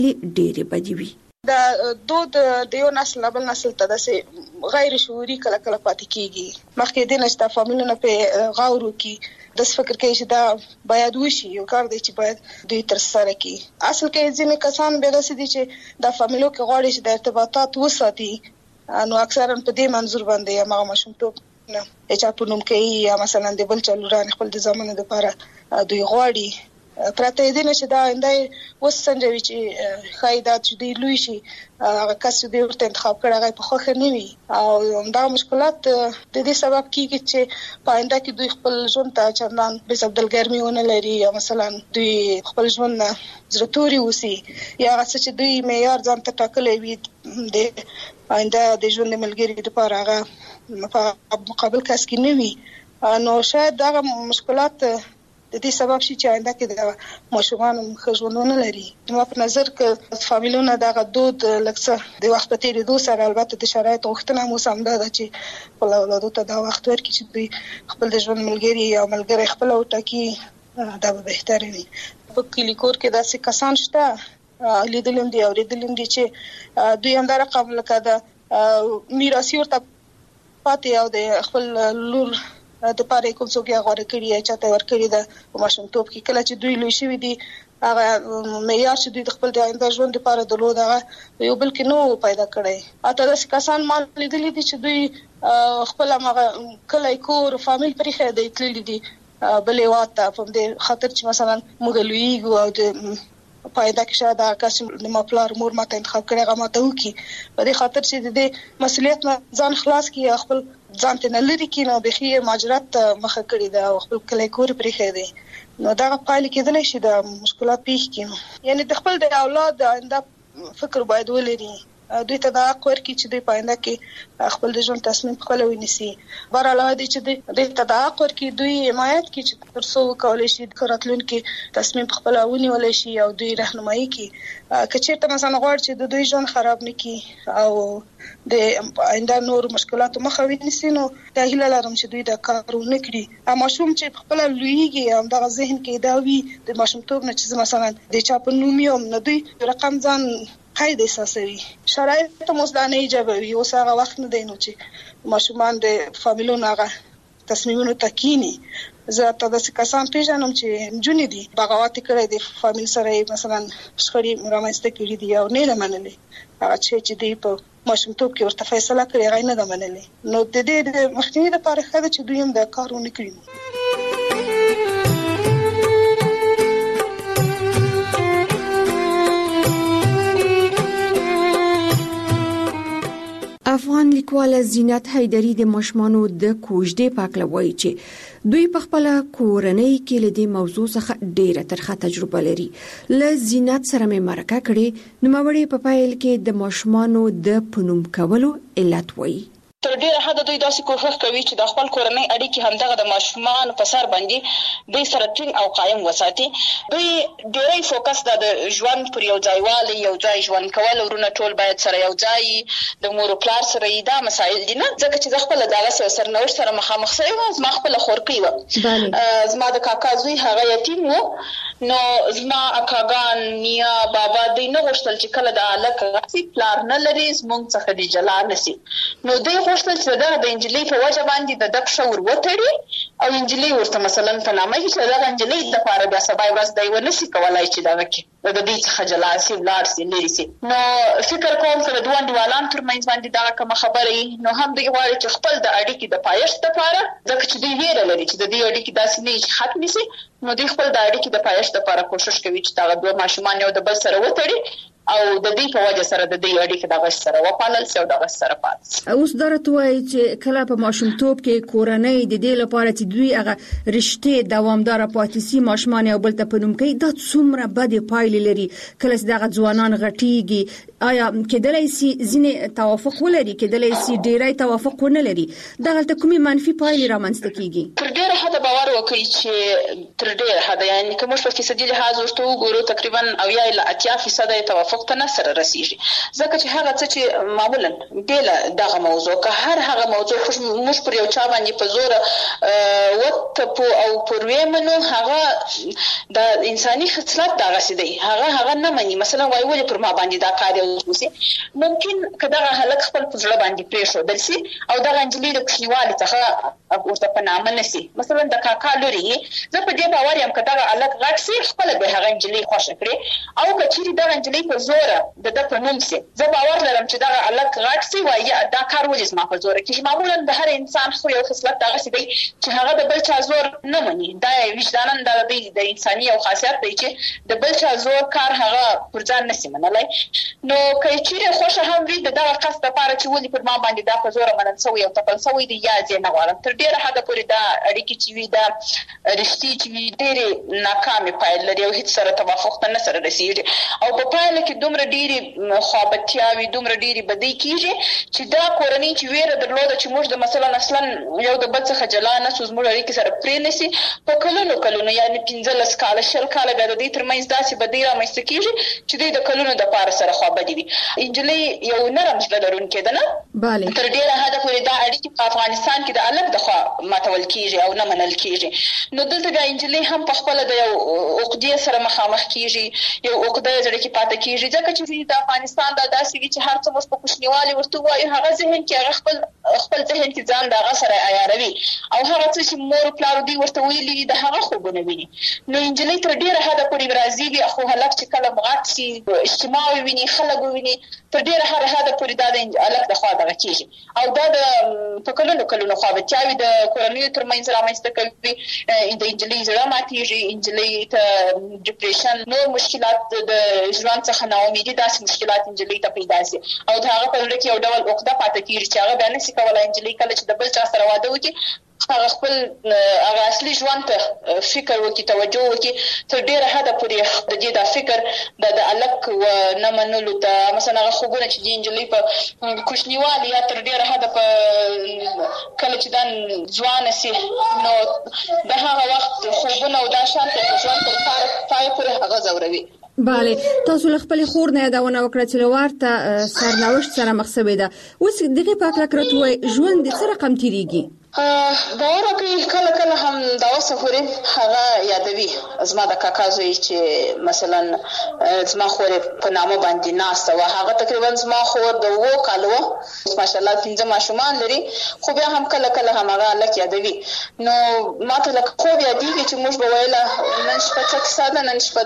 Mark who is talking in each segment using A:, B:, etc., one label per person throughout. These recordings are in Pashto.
A: ډېرې بدې وي.
B: دا دود د یو نسل بل نسل ته داسې غیر شعوري کله کله پاتې کیږي. مخکې د نشته فامیلونه په غور وکړي د فکر کوي چې دا باید وشي، یو کار دی چې باید دوی تر سره کړي. اصل کې ځینې کسان به داسې دي چې د فامیلو کې غواړي چې د ارتباطات وساتي، نو اکثرا په دې منظور باندې هغه ماشومتوب نه چې په نوم کوي یا مثلا د بل چلوران خپل د زمانه لپاره دوی غواړي پراته دي نه چې دا انده وسنجوي چې خایدات چې دی لوي شي هغه کس دې ورته انتخاب کړی هغه په خوښه نه وي، او دا مشکلات د دې سبب کیږي چې په آینده کې دوی خپل ژوند ته چندان به سبدلګرمي ونه لري، یا مثلا دوی خپل ژوند زړه توري وسی، یا هغه چې دوی معیار ځان ته ټاکلی وي د آینده د ژوند ملګري لپاره هغه په مقابل کس کې نه وي، نو شاید دا مشکلات د دې سبب شي چې آینده کې د ماشومانو ښه ژوندونه لري. ما په نظر کې فامیلونه دغه دود لکه د وخت په تېرېدو سره البته د شرایطو غوښتنه هم اوس همدا ده چې خپل اولادو ته دا وخت ورکړي چې دوی خپل د ژوند ملګري یا ملګری خپله وټاکي، دا به بهتره وي. په کلي کور کې داسې کسان شته لیدلي هم دي اورېدلي هم دي چې دوی همدا رقم لکه د میراثي ورته پاتې او د خپل لور د پاره کوم څوک یې غوړه کړی یا چاته ورکړی ده په ماشومتوب کې، کله چې دوی لوی شوي دي هغه معیار چې دوی د خپل د آینده ژوند لپاره درلود هغه یو بل کې نو پیدا کړی. اته داسې کسان ما لیدلي دي چې دوی خپل هغه کلی کور فامیل پرېښی دی تللي دي بل هېواد ته په دې خاطر چې مثلا موږ لویېږو او د پایده کې شاید هغه کس د ما پلار مور ماته انتخاب کړی هغه ماته وکړي، په دې خاطر چې د دې مسؤلیت نه ځان خلاص کړي، خپل ځان ته نه لري کړي، نو بخي مهاجرت مخه کړی ده او خپل کلی کور پرېښی دی، نو دغه پایلې کېدلی شي د مشکلات پیښ کړي. یعنی د خپل د اولاد د آینده فکر باید ولري، دوی ته دا حق ورکړي چې دوی په آینده کې خپل د ژوند تصمیم خپله ونیسي. بهرحال دی چې دوی ته دا حق ورکړي دوی حمایت کړي چې تر څو وکولی شي د راتلونکي تصمیم خپله ونیولی شي او دوی رهنمایي کړي. که چېرته مثلا غواړي چې د دوی ژوند خراب نه کړي او د آینده نور مشکلاتو مخه ونیسي، نو دا هیله لرم چې دوی دا کار ونه کړي. ماشوم چې خپله لویېږي همدغه ذهن کې دا وي د ماشومتوب نه چې مثلا د چا په نوم یم، نو دوی رقم ځان قید احساسوي. شرایط هم اوس دا نه ایجابوي، اوس هغه وخت نه دی نو چې ماشومان د فامیلونو هغه تصمیمونو ته کینی. زه ته داسې کسان پیژنم چې نجونې دي بغاوت کړی د فامیل سره مثلا شخړې رامنځته کړي دي او نه یې منلې، هغه چې دوی په ماشومتوب کې ورته فیصله کړې هغه یې نه ده منلې، نو د دې د مخنیوي لپاره ښه ده چې دوی هم دا کار ونه کړي.
A: افغان لیکواله زینت حیدري د ماشومانو د کوژدې په اړه وایي چې دوی په خپل کورنۍ کې له دې موضوع څخه ډېره ترخه تجربه لري. له زینت سره مې مرکه کړې، نوموړې په پیل کې د ماشومانو د پنوم کولو علت وایي.
C: تر ډیره حده دوی داسې کوښښ کوي چې د خپل کورنۍ اړیکې همدغه د ماشومانو په سر باندې دوی سره ټینګ او قایم وساتي. دوی ډیری فوکس د ژوند پر یو ځایوالي، یو ځای ژوند کول، ورونه ټول باید سره یو ځای د مور او پلار سره دا مسایل دي نه، ځکه چې زه خپله د هغه سرنوشت سره مخامخ شوې وم. زما خپله خورکۍ وه، زما د کاکا زوی هغه یتیم و، نو زما اکاګان نیا بابا دوی نه غوښتل چې کله د هلک راشي پلار نه لري زموږ څخه دې جلا نه شي، نو دوی غوښتل چې دغه د نجلۍ په وجه باندې د ده پښه ور وتړي او نجلۍ ورته مثلا په نامه کړي چې دغه نجلۍ دپاره بیا سبا ورځ دی ونه شي کولی چې دغه کړي د دوی څخه جلا شي ولاړ شي لرې شي. نو فکر کوم که د دوه انډیوالانو ترمنځ باندې دغه کومه خبره وي، نو هم دوی غواړي چې خپل د اړیکې د پایښت دپاره، ځکه چې دوی ویره لري چې د دې اړیکې داسې نه وي چې ختمې شي، نو دوی خپل د اړیکې د پایښت دپاره کوښښ کوي چې دغه دوه ماشومان یو د بل سره وتړي او د دې په وجه سره د دې اړیکې دغه سره وپالل شي او دغه سره پاتې شي.
A: اوس دا راته وایي چې کله په ماشومتوب کې کورنۍ د دې لپاره چې دوی هغه رشتې دوامداره پاتې شي ماشومان یو بل ته په نوم کوي، دا څومره بدې پایلې لري. کله چې دغه ځوانان غټېږي آیا کېدلای شي ځینې توافق ولري کېدلای شي ډیری توافق ونه لري دغه کومي منفي پایلې رامنځته کیږي
C: تر ډیره حد باور وکړي چې تر ډیره حد یعنی کوم په فیصدي لحاظ ورته وګورو تقریبا او یا 80% توافق ته نه سره رسیږي ځکه چې هغه څه چې معمولا بل دغه موضوع که هغه موضوع موږ پر یو چا باندې په زور وټ او پروي منو هغه د انساني خصلت دغه سدي هغه نه مني مثلا وای ولې پر ما باندې دا کار وسی ممکن کداغه هلک خپل په ځړ باندې پریښو دلسي او دغه انجلۍ د کلیوالي څخه ورته په نامه نسی مثلا د کاکا لوري زه په دې باور یم کداغه هلک غاکسي خپل به هغه انجلۍ خوښ کړي او کچېری دغه انجلۍ په زور د په نوم سي زه باور لرم چې دغه هلک غاکسي وایي دا کار ولې ما په زور کې معمولا د هر انسان خو یو خصلت دغه سدي چې هغه د بل چا زور نه مني دا وجدانن د انساني او خاصیت دی چې د بل چا زور کار هغه پر ځان نسی منلای نو کچېری خوښ هم وي دغه قصد لپاره چې ولې پر ما باندې دا په زور منل سوی او تپل سوی دی یا ځنه غواړم تر ډیره حد پورې دا اړیکې چې وي دا رښتې چې وي ډېرې ناکامې پایلې لري او هیڅ سره توافق ته نه سره رسېږي او په پایله کې دومره ډېرې خوابتیاوې دومره ډېرې بدۍ کېږي چې دا کورنۍ چې ویره درلوده چې موږ د مثلا اصلا یو د بل څخه جلا نه سو زموږ اړیکې سره پرې نسي په کلونو یعنې 15 کاله 20 کاله بیا د دې ترمنځ داسې بدۍ رامنځته کېږي چې دوی د کلونو دپاره سره خوابدي وي نجلۍ یو نرم زړه لرونکې ده نه تر ډېره حده پورې دا اړیکې په افغانستان کې د الګ د خوا ماتول کېږي او نه منل کېږي نو دلته بیا نجلۍ هم په خپله د یو عقدې سره مخامخ کېږي یو عقده زړه کې پاتې کېږي ځکه چې د افغانستان دا داسې وي چې هر څه موږ په کوچنیوالي ورته وایو هغه ذهن کې هغه خپل ذهن کې ځان د هغه سره عیاروي او هغه څه چې مور پلار دوی ورته ویلي وي د هغه خوبونه ویني نو نجلۍ تر ډېره حده پورې راضي وي خو هلک چې کله مغات سي اجتماع وویني خلک وویني تر ډېره حده پورې دا د هلک د خوا دغه کېږي او دا د په کلونو خوابتیاوې د کورنیو ترمنځ رامنځته کوي د نجلۍ زړه ماتېږي نجلۍ ته ډیپریشن نور مشکلات د ژوند څخه ناامیدي داسې مشکلات نجلۍ ته پیدا سي او د هغه په زړه کې یو ډول عقده پاتې کېږي چې هغه بیا نسي کولی نجلۍ کله چې د بل چا سره واده وکړي هغه خپل هغه اصلي ژوند ته فکر وکړي توجه وکړي تر ډېره حده پورې د دې دا فکر د هلک نه منلو ته مثلا هغه خوبونه چې د نجلۍ په کوچنیوالي یا تر ډېره حده په کله چې دا ځوانه سي نو د هغه وخت خوبونه او دا شان ته ژوند تر پای پورې هغه ځوروي
A: بله تاسو له خپل خور نه یادونه وکړه چې لورته سرنوشت سره مخ شوې ده اوس دغه په اړه راته ژوند د څه رقم تیریږي
C: باور وکړئ کله هم دا وسفوري هغه یادوي زما د کاکا زوی چې مثلا زما خور په نامه باندې ناسته و هغه تقریبا زما خور د 2 کالو ماشاءالله 15 ماشومان لري خو بیا هم کله هم هغه لکه یادوي نو ماته لکه خو بیا دیږي چې موږ به ویله نن شپه څه ساده نن شپه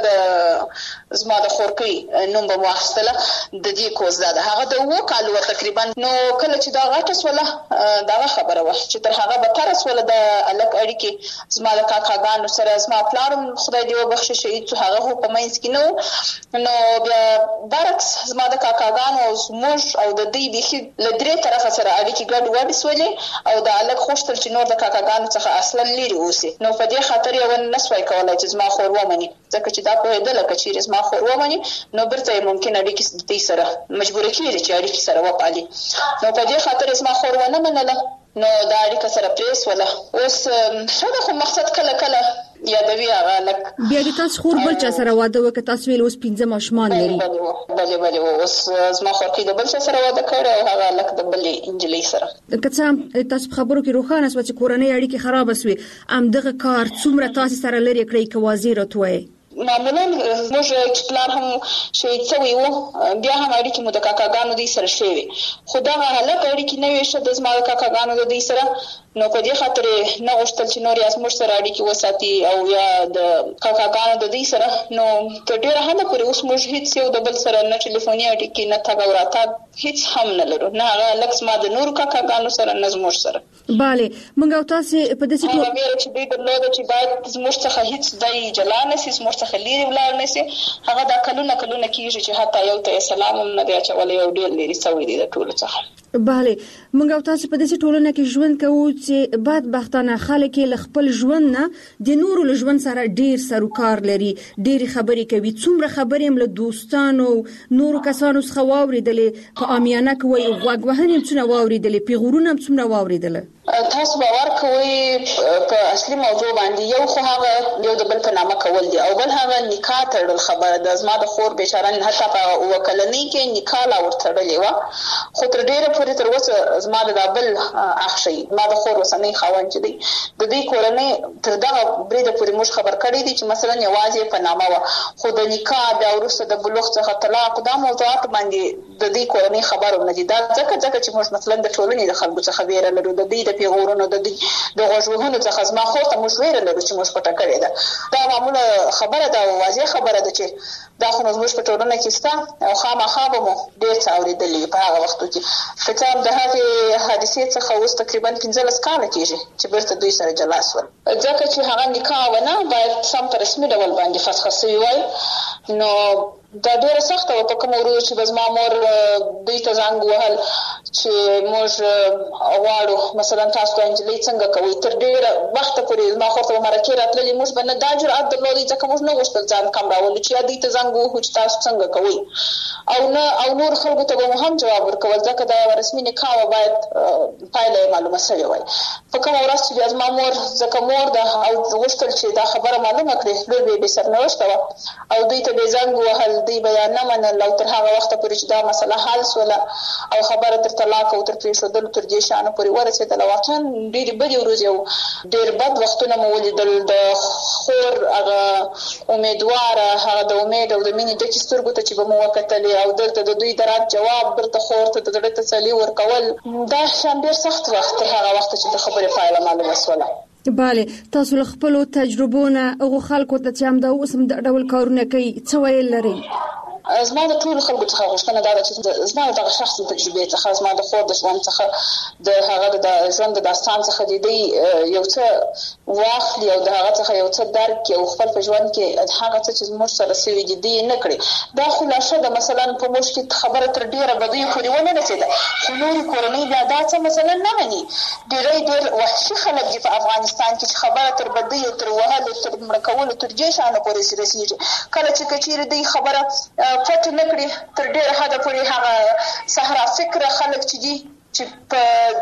C: د زما د خورکۍ نوم به واخستله د دې کوز ده هغه د 2 کالو تقریبا نو کله چې دا غټه سوله دا خبره و چې هغه به تر سوله د الک اړیکې زما د کاکاګانو سره زما پلارم خدای دې وبخښي شهید هغه په منځ کې نو بیا برعکس زما د کاکاګانو او زموږ او د دې بيخي له درې طرفه سره اړیکې ګډ وډ سولې او د الک خوشتل چې نور د کاکاګانو څخه اصلا لري اوسي نو په دې خاطر یو نسوي کولای چې زما خور ومني ځکه چې دا په دې لکه چې زما خور ومني نو برته ممکن اړیکې دې سره مجبور کیږي چې اړیکې سره وپالي نو په دې خاطر زما خور ونه منله نو دا اړیکه سره پریس ولا اوس شاده خو مقصد کله یادوي هغه لک
A: بیا د تاسو خور بل چا سره واده وکړ تاسو ویل اوس 15 ماشومان لري
C: بله اوس زما خور کې د بل چا سره واده کړ او هغه لک د بل انجلۍ سره
A: کڅه تاسو خبرو کې روخانه سو چې کورنۍ اړیکې خراب شوي ام دغه کار څومره تاسو سره لري کړی کوازی راتوي
C: معمولا موږ چې پلان هم شهید شوی وو بیا هم اړیکې مو د کاکاګانو دوی سره شوي خو دا هلک اړیکې نه وي شه د زما د کاکاګانو د دوی سره نو په دې خاطر نه غوښتل چې نور یې موږ سره اړیکې وساتي او یا د کاکاګانو د دوی سره نو تر ډېره حده پورې اوس موږ هیڅ یو د بل سره نه ټلیفوني اړیکې نه تګ او راتګ هیڅ هم نه لرو نه هغه هلک زما د نورو کاکاګانو سره نه زموږ سره
A: بله موږ او تاسو په دې
C: هغه ویل چې دوی درلوده چې باید زموږ څخه هیڅ ځای جلا نه سي زموږ څخه لري ولاړ نه سي هغه دا کلونه کېږي چې حتی یو ته سلام هم نه دی اچولی او ډېر لري سوی دی د ټولو څخه
A: بله موږ او تاسو په دې ټولنه کې ژوند کوو چې بدبختانه خلک له خپل ژوند نه د نورو له ژوند سره ډیر سروکار لري، ډیر خبرې کوي. څومره خبرې هم له دوستانو نورو کسانو څخه واوریدلې، په عامیانه کوي غوږ وهنې هم څونه واوریدلې، پیغورونه هم څومره واوریدل.
C: تاسو باور کوئ په اصلي موضوع باندې یو خو هغه یو د بل په نامه کول دي، او بل هغه نکاح تړل خبره د زما د خور بیچاره حتی په وکلنۍ کې نکاح لا ورتړلې و، خو تر ډیره پورې تر اوسه زما د بل اخشي ما د خور وسنۍ خاوند چې دی د دې کورنۍ تر دغه بریده پورې موږ خبر کړی دي چې مثلا یوازې په نامه و، خو د نکاح بیا وروسته د بلوغ څخه طلاق دا موضوعات باندې د دې کورنۍ خبرونه دي. دا ځکه چې موږ مثلا د ټولنې د خلکو څخه ویره لرو، د دې د پیغورونو د غوږ وهنو څخه زما خور ته موږ ویره لرو چې موږ پټه کړې ده. دا معموله خبره ده او واضح خبره ده چې دا خو موږ په ټولنه کې ستا او خامخا به مو ډېر څه اورېدلي په هغه وختو کې. فتام د هغې حادثې څخه اوس تقریبا 15 کاله کېږي چې بیرته دوی سره جلا شول، ځکه چې هغه نکاح ونه باید سم په رسمي ډول باندې فسخه سوي وای. نو دا ډېره سخته وه په کوم ورځ چې به زما مور دوی ته زنګ وهل چې موږ غواړو مثلا تاسو ته نجلۍ څنګه کوئ. تر ډېره وخته پورې زما خور ته به مرکې راتللې، موږ به نه دا جرأت درلودی ځکه موږ نه غوښتل ځان کم راولو چې یا دوی ته زنګ ووهو چې تاسو څنګه کوئ، او نور خلکو ته به مو هم جواب ورکول ځکه دا یوه رسمي نکاح وه، باید پایله یې معلومه سوې وای. په کومه ورځ چې بیا زما مور ځکه مور ده او غوښتل چې دا خبره معلومه کړي، لور به یې بې سرنوشته وه او دوی ته به یې زنګ ووهل، دوی به یا نه منل او تر هغه وخته پورې چې دا مسله حل سوله او خبره تر طلاق او تر پرېښودلو تر دې شیانو پورې ورسېدله. واقعا ډېرې بدې ورځې او ډېر بد وختونه مو ولیدل. د خور هغه امیدواره، هغه د امید او د مینې ډکې سترګو ته چې به مو وکتلې او دلته د دوی د رد جواب بیرته خور ته د زړه تسلي ورکول، دا شیان ډېر سخت وخت تر هغه وخته چې د خبرې پایله معلومه سوله.
A: بله، تاسو له خپلو تجربو نه هغو خلکو ته چې همدا اوس هم د ډول کارونه کوي څه ویل لرئ؟
C: زما د ټولو خلکو څخه غوښتنه دا ده چې زما دغه شخصي تجربې څخه، زما د خور د ژوند څخه، د هغه د ژوند د داستان څخه د دوی یو څه واخلي او د هغه څخه یو څه درک کړي او خپل په ژوند کې هغه څه چې زموږ سره سوي دي دوی نه کړي. دا خلاصه ده. مثلا په موږ کې خبره تر ډېره بدیو پورې ونه رسېده، خو نورې کورنۍ بیا دا څه مثلا نه مني. ډېر وحشي خلک دي په افغانستان کې چې خبره تر بدیو، تر وهلو، تر مړه کولو، تر دې شیانو پورې رسېږي. کله چې که چېرې دوی خبره پټ نه کړي تر ډېره حده پورې هغه صحرا فکره خلک چې دي چې په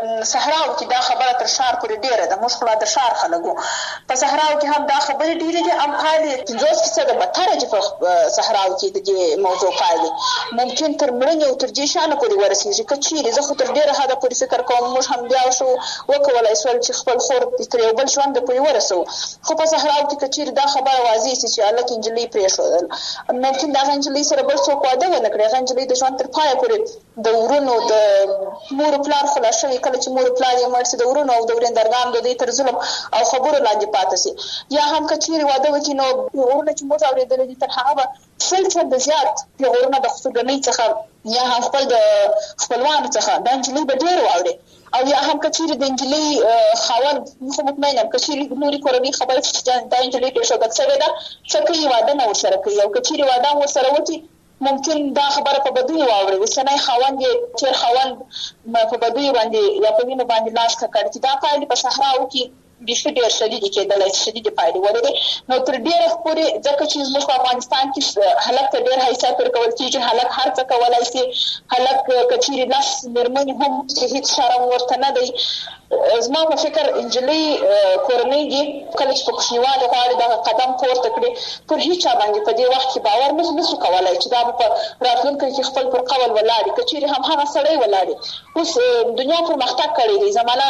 C: صحراو کې دا خبره تر ښار پورې ډېره ده. موږ خو لا د ښار خلک وو، په صحراو کې هم دا خبرې ډېرې دي. هم پایلې 50% بدتره دي په صحراو کې د دې موضوع پایلې ممکن تر مړینې او تر دې شیانو پورې ورسېږي. که چېرې زه خو تر ډېره حده پورې فکر کوم موږ هم بیا شو وکولی شول چې خپل خور تر یو بل ژونده پورې ورسوو، خو په صحراو کې که چېرې دا خبره واضح شي چې هلک نجلۍ پرېښودل، ممکن د هغه نجلۍ سره بل څوک واده ونه کړي، هغه نجلۍ د ژوند تر پایه پورې د ورونو د مور پلار خلا شوي، کله چې مور پلار یې مړ شي د ورونو او د ورېندرګانو د دوی تر ظلم او خبرو لاندې پاتې شي. یا هم که چېرې واده وکړي نو پیغورونه چې موږ اورېدلي دي تر هغه به 100% زیات پیغورونه د خسوګنۍ څخه یا هم خپل د خپلوانو څخه دا نجلۍ به ډېر واوري. او یا هم که چېرې د نجلۍ خاوند، خو مطمئن یم که چېرې نورې کورنۍ خبره چې دا نجلۍ پرېښودل شوې ده څه کوي، واده نه ورسره کوي، او که چېرې واده هم ورسره وکړي ممکن دا خبره په بدیو واوري. اوسنی خاوند یې تېر خاوند په بدیو باندې یا په وینو باندې لاس ککړ چې دا پایلې په صحراو کې بیخي ډېر شدیدې کېدلی شي، شدیدې پایلې ولري. نو تر ډېره پورې ځکه چې زموږ په افغانستان کې هلک ته ډېر حیثیت ورکول کېږي، هلک هر څه کولی شي، هلک که چېرې 10 مېرمنې هم چې هېڅ شرم ورته نه دی. زما په فکر نجلۍ کورنۍ دي کله چې په کوچنیوالي غواړي دغه قدم پورته کړي، پر هېڅ چا باندې په دې وخت کې باور نشو کولی چې دا به په راتلونکي کې خپل پر قول ولاړي. که چېرې هم هغه سړی ولاړي، اوس دنیا پرمختګ کړی دی، زمانه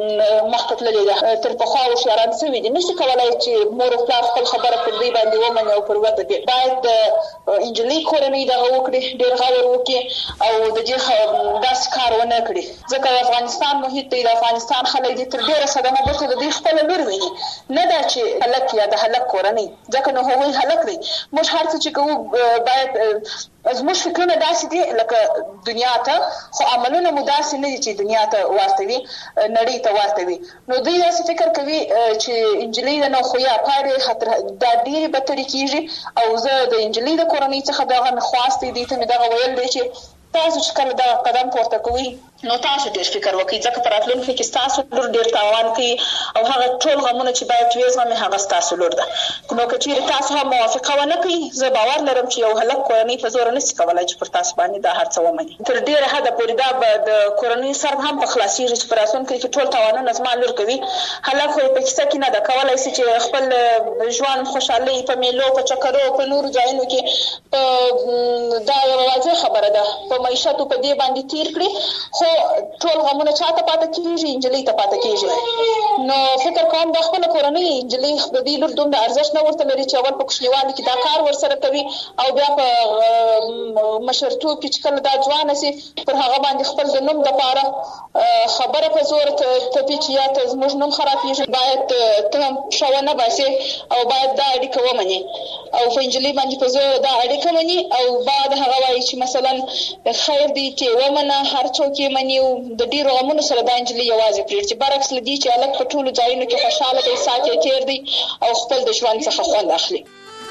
C: مخته تللې ده، تر پخوا هوښیاران شوي دي، نشي کولی چې مور او پلار خپل خبره پر دوی باندې ومني او پر وده کړي. باید د نجلۍ کورنۍ دغه وکړي، ډېر غور وکړي او د دې داسې کار ونه کړي، ځکه د افغانستان محیط دی، د افغانستان خلک دي تر ډېره صدمه بیرته د دوی خپله لور ویني، نه دا چې هلک یا د هلک کورنۍ، ځکه نو هغوی هلک دی. موږ هر څه چې کوو باید زموږ فکرونه داسې دي لکه دنیا ته، خو عملونه مو داسې نه دي چې دنیا ته ورته وي، نړۍ ته ورته وي. نو دوی داسې فکر کوي چې نجلۍ ده نو خو یا پایلې دا ډېرې بدترې کېږي. او زه د نجلۍ د کورنۍ څخه دغه مې خواست دی، دوی ته مې دغه ویل دی چې تاسو چې کله دغه قدم پورته کوئ نو تاسو ډیر فکر وکړئ ځکه په راتلونکي کې تاسو لور ډیر تاوان کوي او هغه ټول غمونه چې باید وي زغمي هغه تاسو لور ده. نو که چیرې تاسو هم موافقه ونه کړئ زه باور لرم چې یو هلک کورنۍ په زور نشي کولای چې پر تاسو باندې دا هر څه ومني. تر ډیره حده پورې دا د کورنۍ سر هم په خلاصيږي چې پر راتلونکي کې ټول تاوانونه زما لور کوي. هلک خو په کیسه کې نه ده کولای چې خپل ژوند خوشحالي په میلو په چکرو په نور ځایونو کې دا یو واضح خبره ده په معیشت په دې باندې تیر کړی خو ټول غمونه چاته پاتې کیږي انجلۍ ته پاتې کیږي. نو فکر کوم د خپل کورنۍ انجلۍ د دې لور دومره ارزښت نه ورته لري چې اول په کوچنیوالي کې دا کار ورسره کوي او بیا په مشرتوب کې چې کله دا ځوان شي پر هغه باندې خپل د نوم لپاره خبره په زور ته چې یا ته زموږ نوم خرابېږي باید ته هم شاونه باسي او باید دا اړیکه ومني او په انجلۍ باندې په زور دا اړیکه مني او بعد هغه وایي چې مثلا خیر دی چې ومنه هر څوک یې مني او د ډیرو غمونو سره دا انجلۍ یوازې پرېږدي چې برعکس لدی چې الګ په ټولو ځایونو کې خوشاله دی ساعت یې تیر دی او خپل د ژوند څخه خوند اخلي.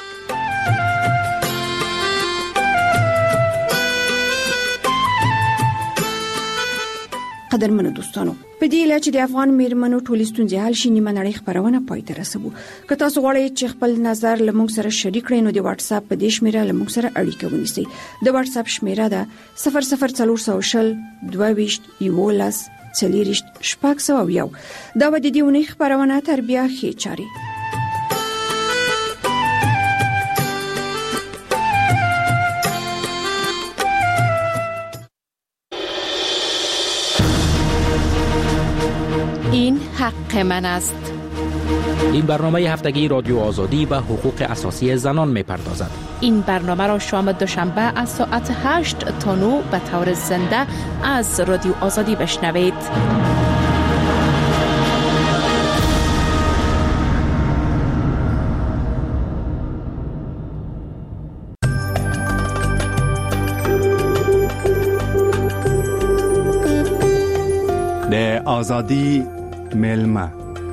A: قدرمنو دوستانو په دې لاره چې د افغان میرمنو ټولې ستونزې حل شي نیمه نړۍ خبرونه پای ته رسوو. که تاسو غواړئ چې خپل نظر لمونږ سره شریک کړئ نو د واتس اپ په دې شمیره لمونږ سره اړیکه ونیسئ. د واتس اپ شمیره ده 00400 22 11 40 شپږ دا و د دې ونې خبرونه تر بیا خې چاري.
D: این حق من است.
E: این برنامه هفتگی رادیو آزادی و حقوق اساسی زنان می‌پردازد.
D: این برنامه را شام دوشنبه از ساعت 8 تا 9 به طور زنده از رادیو آزادی بشنوید.
F: د آزادی ملما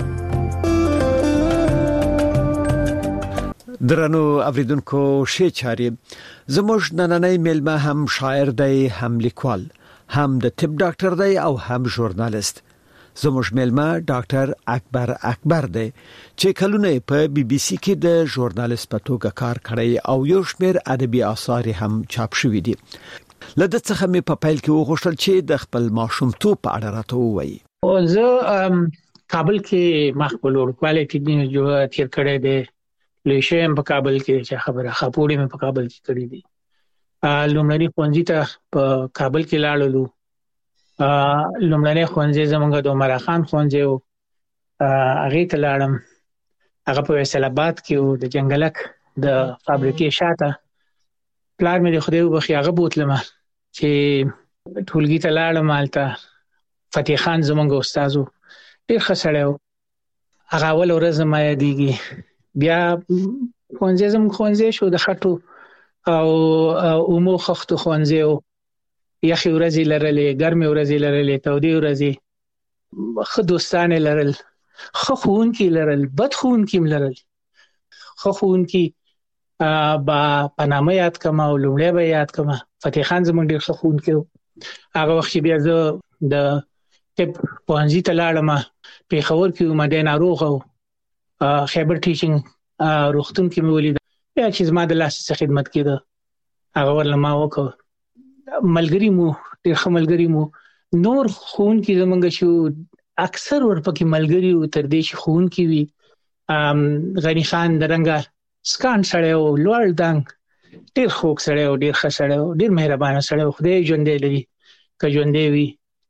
F: درنو اوریدونکو شې چاري زموږ نننۍ ملما هم شاعر دی هم لیکوال هم د طب ډاکټر دی او هم ژورنالیست. زموږ ملما ډاکټر اکبر دی چې کلونه په بي بي سي کې د ژورنالیست په توګه کار کړی او یو شمېر ادبي آثار هم چاپ شوي دي. لدې څخه مې په پیل کې وغوښتل چې د خپل ماشومتوب په اړه راته ووایي.
G: زه کابل کې مخبل ورکواله کې جو تیر کړی دی لیشم په کابل کې چې خبره خپوړې مې په کابل کې کړې دي. لومړني ښوونځي ته په کابل کې لاړلو. لومړني ښوونځي زمونږ د عمر خان ښوونځي او هغه ته لاړم. هغه په فیصل آباد کې او د جنگلک د فابریکې شاته پلار مې د خدای وبخي هغه بوتلم چې ټولګي ته لاړم. هلته فتح خان زمونږ استادو ډېر ښه سړی و. هغه اول ورځ ما یادېږي. بیا ښوونځي شو د خټو او اومو خښتو ښوونځي و. یخې ورځې لرلې ګرمې ورځې لرلې تودې ورځې ښه دوستان لرل ښه ښوونکي لرل بد ښوونکي هم لرل. ښه ښوونکي با په نامه یاد کما او لومړی به یاد کما. فتح خان زموږ ډېر ښه ښوونکی و. هغه وخت بیا زه د طب پوهنځي ته لاړم. پېښور کې وم دی ناروغه و. خیبر ټیچینګ روغتون کې مې ولید بیا چې زما د لاس څخه خدمت کېده هغه ورله ما وکړ. ملګري مو ډېر ښه ملګري مو نور ښوونکي زموږ چې اکثر ورپکې ملګري و تر دې چې ښوونکي وي. غني خان د رنګه سکان سړی و لوړ دنګ ډېر خوږ سړی و ډېر ښه سړی و ډېر مهربانه سړی و. خدای ژوندی لري که ژوندی وي.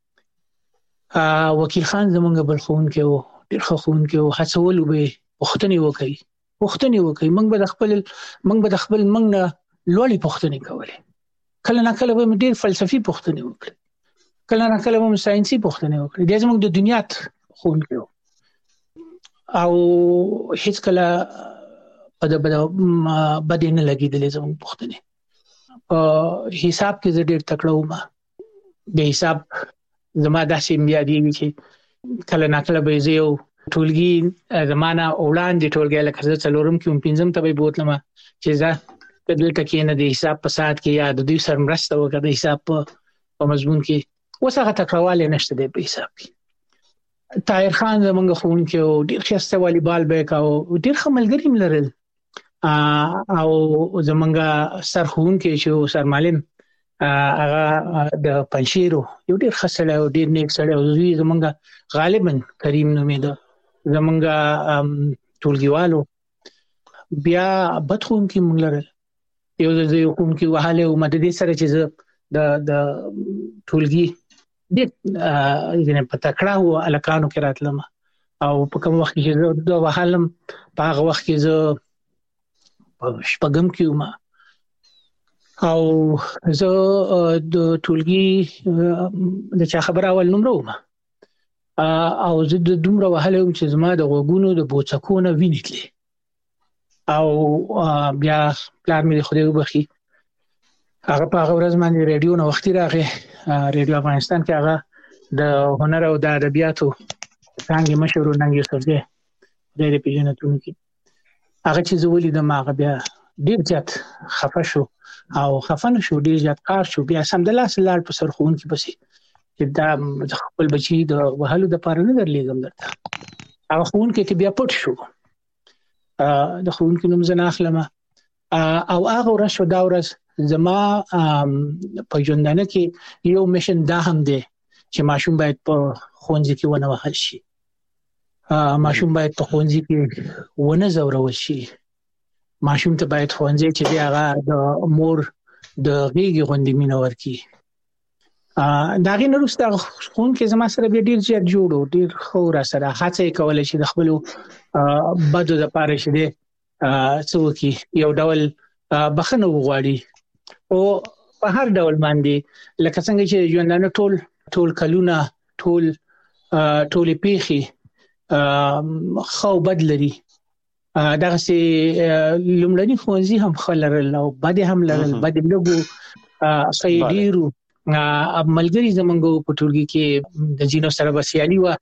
G: وکیل خان زموږ بل ښوونکی و ډېر ښه ښوونکی و. هڅولو به یې پوښتنې وکړئ. موږ به د خپل موږ نه لوړې پوښتنې کولې. کله نه کله به مې ډېر فلسفي پوښتنې وکړې. کله نه کله به مې ساینسي پوښتنې وکړې. دی زموږ د دنیا ښوونکی و او هیڅ کله په د بدې نه لګېدلې زموږ پوښتنې. حساب کې زه ډېر تکړه وم. د حساب زما داسې یادېږي چې کله نه کله به زه یو ټولګي زما نه وړاندې ټولګی لکه زه څلورم کې وم پنځم ته به یې بوتلم چې زه دلته کښېنه د حساب په ساعت کې یا د دوی سره مرسته وکړه د حساب په مضمون کې وسغه تکواله نشته دی په حساب کې. طاهر خان زمونږ خون کې او ډیر خسته والیبال به کاو، ډیر خملګری ملرل او زمونږ سرخون کې شو سرمالم هغه د پنځیرو یو ډیر خسته او ډیر نیک سره او زمونږ غالبا کریم نومېده زمونږ ټولګیوالو. بیا بدخون کې مونږ لرل یو ځای کوم کې وهاله او مدد سره چې د ټولګي د یعنی په تکړه او الکانو کې راتلم او په کوم وخت کې د وهالم په هغه وخت کې زه شپږم کې وم او زه د ټولګي د چا خبر اول نمبر وم او زه د دومره وهاله چې زما د غوګونو د بوڅکونه وینېتلې او بیا پلان مې خو دې وبخي هغه په هغه ورځ باندې ریډیو نو وختي راغی ریډیو افغانستان کې هغه د هنر او د ادبیاتو څنګه مشهور ننګ یوسف دی د پیژنتون کې هغه چې زولې د ماغه بیا ډیر زیات خفه شو او خفن شو ډیر زیات کار شو. بیا سم د لاس لاړ په سرخون کې پسې چې دا خپل بچي د وهلو د پاره نه درلېږم درته هغه خون کې بیا پټ شو د خون کې نوم زنه اخلم او هغه ورځ شو دا ورځ زما په ژوندانه کې یو میشن دا هم دی چې ماشوم باید په خونځ کې ونه وهل شي، ماشوم باید په خونځ کې ونه زورول شي، ماشوم ته باید خونځ چې دی هغه د مور د غېږې غوندې مینه ورکړي. دا غي نورسته خون کې زما سره به ډیر زیات جوړو ډیر خو را سره هڅه کولای شي د خپل بدو د پاره شه دي څوکي یو ډول بخنه وغواړي او په هر ډول باندې لکه څنګه چې ژوندانه ټول کلونه ټول پیخي خو بدلري دغه سي لومړني فونزي هم خلرل او بد هم لرل بد لګو سیدیرو ملګری زمونږ په ټولګي کې د جینو سره بسیالي و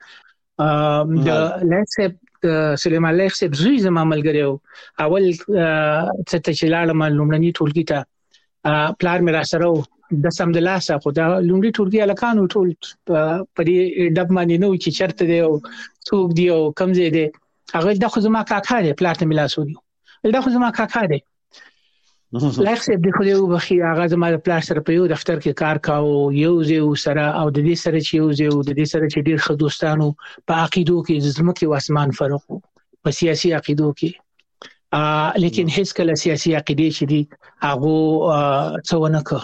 G: د لاسب سليمان لاسب زوی زما ملګری اول څه چې لاړم لومړني ټولګي ته پلان مې را سره د سم د لاسه خو دا لومړي ټولګي الکانو ټول په دې ډب باندې نو چې چرته دی او څوک دی او کم ځای دی هغه د خو زما کاکا دی پلان مې لاسو دی دا خو زما کاکا دی لاسب د خو یو بخي هغه زما د پلان سره په یو دفتر کې کار کاوه یو ځای سره او د دې سره چې یو ځای د دې سره چې ډیر ښه دوستانو په عقیدو کې زمکه او اسمان فرق په سیاسي عقیدو کې لیکن هیڅ کله سیاسي عقیده چې دی هغه څونه که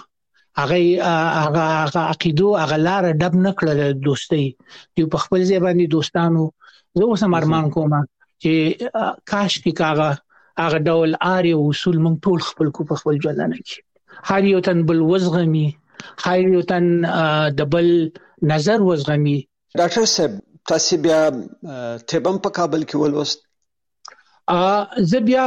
G: هغه عقیدو هغه لار ډب نکړه دوستي دی په خپل ځای باندې دوستانو زه اوس ارمان کوم چې کاش کې هغه ډول اړ اصول مونږ ټول خپل کو په خپل ژوند کې هر یو تن بل وزغمي هر یو تن د بل نظر وزغمي.
F: ډاکټر صاحب تاسو بیا تبم په کابل کې ولوست
G: زه بیا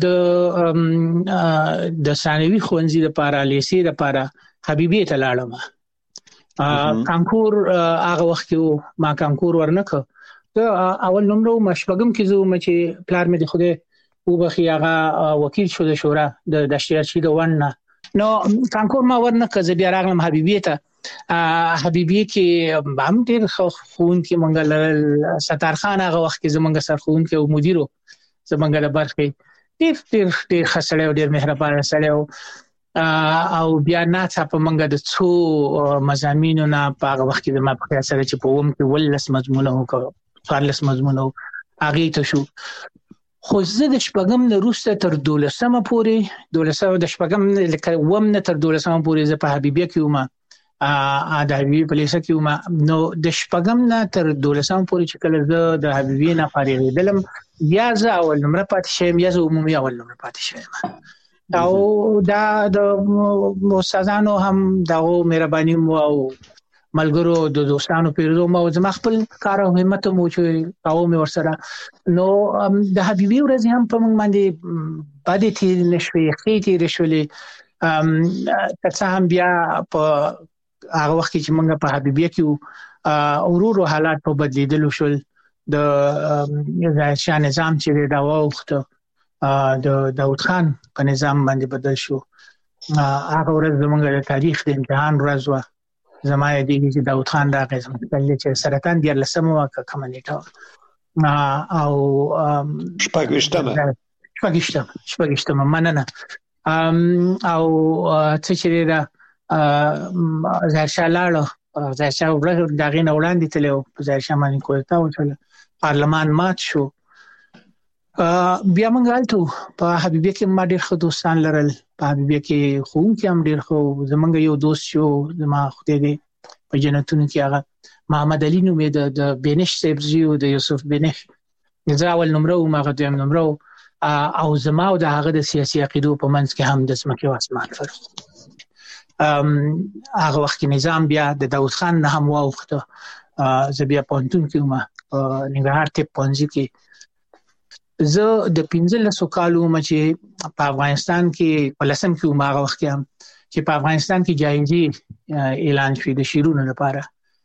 G: د ثانوي ښوونځي لپاره لیسې لپاره حبیبیه ته لاړم کانکور هغه وخت کې ما کانکور ورنکه اول نمبر مشبګم کې زه چې پلان مې د خوده او بخي هغه وکیل شو د شورا د دشتیاشي د ونه نو کانکور ما ورنکه زه بیا راغلم حبیبیه ته حبیبیه کې هم ډیر خون کې منګل ستار خان هغه وخت کې زمونږ سرخون کې او مدیرو زمونږ د برخې ډیر خسړې او ډیر مهربان سره او بیا نه په منګه د څو مزامینو نه په هغه وخت کې د ما په خیال سره چې په ووم کې ولس مضمونه وکړ فارلس مضمونه هغه ته شو خو زه د شپږم نه روسته تر 12مه پورې 12 د شپږم لکه وم نه تر 12مه پورې زه په حبیبیه کې وم د حبیبیه په لیسه کې وم نو د شپږم نه تر 12مه پورې چې کله زه د حبیبیه نه فارغېدلم یا زه اول نمبر پاتې شوم یا زه عمومي اول نمبر پاتې شوم او دا د استادانو هم دغه مهرباني مو او ملګرو د دوستانو پیرو مو زما خپل کار او همت مو چې او مې ورسره نو د حبیبي ورځ هم په موږ باندې باندې تیر نشوي خېټي رشولې تاسو هم بیا په هغه وخت چې موږ په حبیبي کې اورورو حالات په بدلیدل شول د شاه نظام چې دا وخت د داوود خان په نظام باندې بدل شو هغه ورځ زموږ د تاریخ د امتحان ورځ و زما یادېږي چې داود خان راغی زموږ چې سرطان 14 واکه کومه نیټه او شپږشتمه مننه او څه چې دا ظاهرشاه لاړو ظاهرشاه دغه نه وړاندې تلو ظاهرشاه باندې کوټه وچله پارلمان مات شو بیا موږ غلطو په حبیبیه کې ما ډېر ښه دوستان لرل په حبیبیه کې ښوونکي هم ډېر ښه زمونږ یو دوست شو زما خدای دې په جنتونو کې هغه محمد علي نومې د بینش صاحب زیو د یوسف بینش زه اول نمره وم هغه دویم نمره او زما او د هغه د سیاسي عقیدو په منځ کې هم د ځمکې او اسمان فرق هغه وخت نظام بیا د داود خان نه هم واوښته زه بیا پوهنتون کې وم ننګرهار طب پوهنځي کې زه د 15 کالو عمر چې په افغانستان کې په لسم کې وم هغه وخت چې په افغانستان کې جایزې اعلان شوې د شعرونو لپاره